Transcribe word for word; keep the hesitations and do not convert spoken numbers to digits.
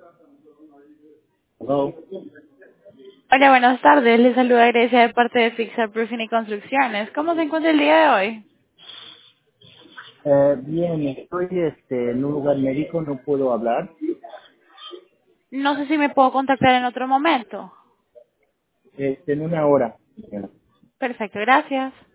Hello. Hola, buenas tardes. Les saluda Grecia de parte de Fixar Proofing y Construcciones. ¿Cómo se encuentra el día de hoy? Eh, bien, estoy este, en un lugar médico, no puedo hablar. No sé si me puedo contactar en otro momento. Este, en una hora. Perfecto, gracias.